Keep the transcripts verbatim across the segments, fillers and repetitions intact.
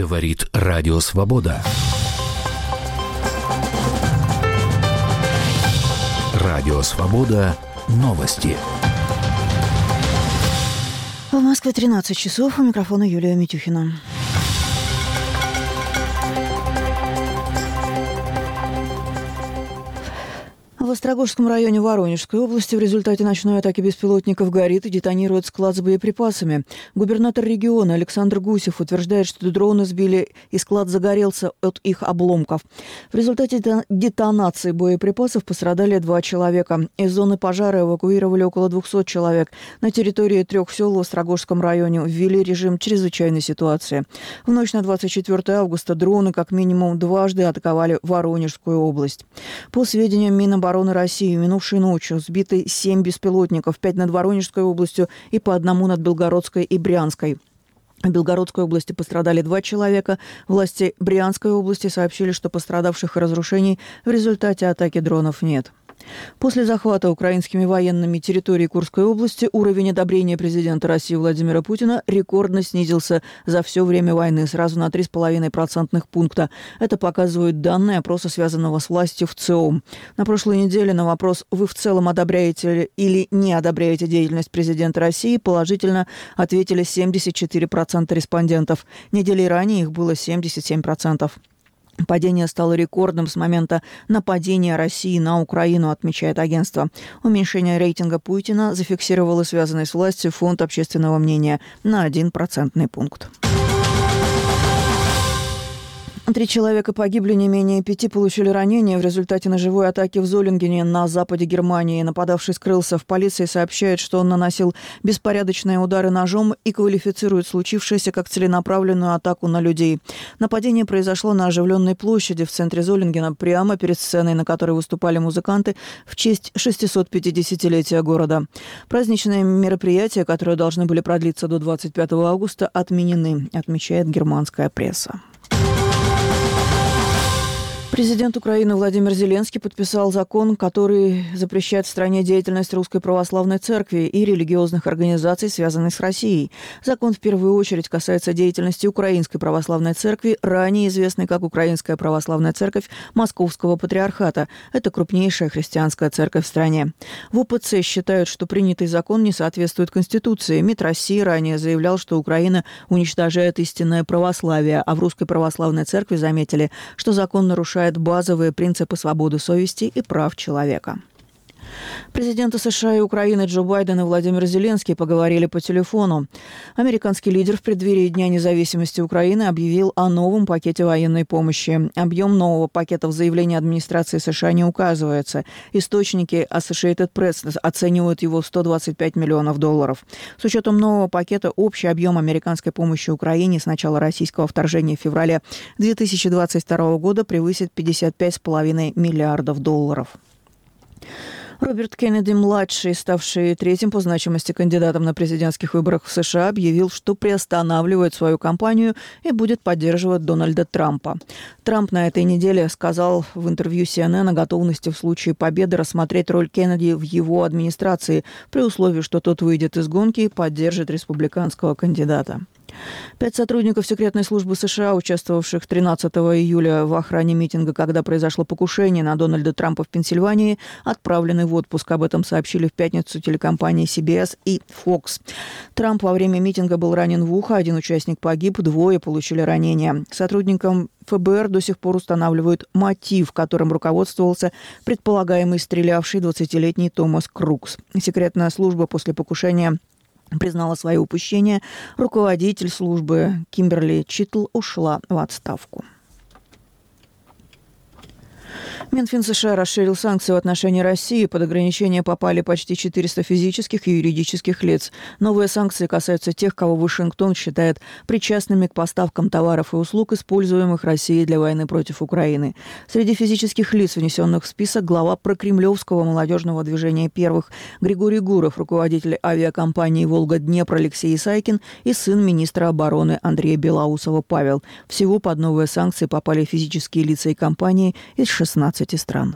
Говорит Радио Свобода. Радио Свобода. Новости. В Москве тринадцать часов. У микрофона Юлия Митюхина. В Острогожском районе Воронежской области в результате ночной атаки беспилотников горит и детонирует склад с боеприпасами. Губернатор региона Александр Гусев утверждает, что дроны сбили и склад загорелся от их обломков. В результате детонации боеприпасов пострадали два человека. Из зоны пожара эвакуировали около двухсот человек. На территории трех сел в Острогожском районе ввели режим чрезвычайной ситуации. В ночь на двадцать четвёртое августа дроны как минимум дважды атаковали Воронежскую область. По сведениям Минобороны России, минувшей ночью сбиты семь беспилотников, пять над Воронежской областью и по одному над Белгородской и Брянской. В Белгородской области пострадали два человека. Власти Брянской области сообщили, что пострадавших и разрушений в результате атаки дронов нет. После захвата украинскими военными территории Курской области уровень одобрения президента России Владимира Путина рекордно снизился за все время войны, сразу на три с половиной процентных пункта. Это показывают данные опроса, связанного с властью в ЦИОМ. На прошлой неделе на вопрос «Вы в целом одобряете или не одобряете деятельность президента России?» положительно ответили семьдесят четыре процента респондентов. Неделей ранее их было семьдесят семь процентов. Падение стало рекордным с момента нападения России на Украину, отмечает агентство. Уменьшение рейтинга Путина зафиксировало связанный с властью фонд общественного мнения на один процентный пункт. Три человека погибли, не менее пяти получили ранения в результате ножевой атаки в Золингене на западе Германии. Нападавший скрылся. В полиции сообщают, что он наносил беспорядочные удары ножом и квалифицирует случившееся как целенаправленную атаку на людей. Нападение произошло на оживленной площади в центре Золингена, прямо перед сценой, на которой выступали музыканты в честь шестисот пятидесятилетия города. Праздничные мероприятия, которые должны были продлиться до двадцать пятого августа, отменены, отмечает германская пресса. Президент Украины Владимир Зеленский подписал закон, который запрещает в стране деятельность Русской Православной Церкви и религиозных организаций, связанных с Россией. Закон в первую очередь касается деятельности Украинской Православной Церкви, ранее известной как Украинская Православная Церковь Московского Патриархата. Это крупнейшая христианская церковь в стране. В УПЦ считают, что принятый закон не соответствует Конституции. МИД России ранее заявлял, что Украина уничтожает истинное православие, а в Русской Православной Церкви заметили, что закон нарушает базовые принципы свободы совести и прав человека. Президенты США и Украины Джо Байден и Владимир Зеленский поговорили по телефону. Американский лидер в преддверии Дня независимости Украины объявил о новом пакете военной помощи. Объем нового пакета в заявлении администрации США не указывается. Источники Associated Press оценивают его в сто двадцать пять миллионов долларов. С учетом нового пакета общий объем американской помощи Украине с начала российского вторжения в феврале две тысячи двадцать второго года превысит пятьдесят пять с половиной миллиардов долларов. Роберт Кеннеди-младший, ставший третьим по значимости кандидатом на президентских выборах в США, объявил, что приостанавливает свою кампанию и будет поддерживать Дональда Трампа. Трамп на этой неделе сказал в интервью си эн эн о готовности в случае победы рассмотреть роль Кеннеди в его администрации, при условии, что тот выйдет из гонки и поддержит республиканского кандидата. Пять сотрудников секретной службы США, участвовавших тринадцатого июля в охране митинга, когда произошло покушение на Дональда Трампа в Пенсильвании, отправлены в отпуск. Об этом сообщили в пятницу телекомпании си би эс и Fox. Трамп во время митинга был ранен в ухо, один участник погиб, двое получили ранения. Сотрудникам эф бэ эр до сих пор устанавливают мотив, которым руководствовался предполагаемый стрелявший двадцатилетний Томас Крукс. Секретная служба после покушения признала свое упущение. Руководитель службы Кимберли Читл ушла в отставку. Минфин США расширил санкции в отношении России. Под ограничения попали почти четыреста физических и юридических лиц. Новые санкции касаются тех, кого Вашингтон считает причастными к поставкам товаров и услуг, используемых Россией для войны против Украины. Среди физических лиц, внесенных в список, глава прокремлевского молодежного движения «Первых» Григорий Гуров, руководитель авиакомпании «Волга-Днепр» Алексей Исайкин и сын министра обороны Андрея Белоусова Павел. Всего под новые санкции попали физические лица и компании из шестнадцати стран.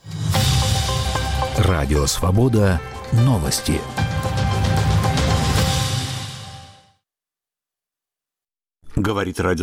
Радио Свобода. Новости. Говорит радио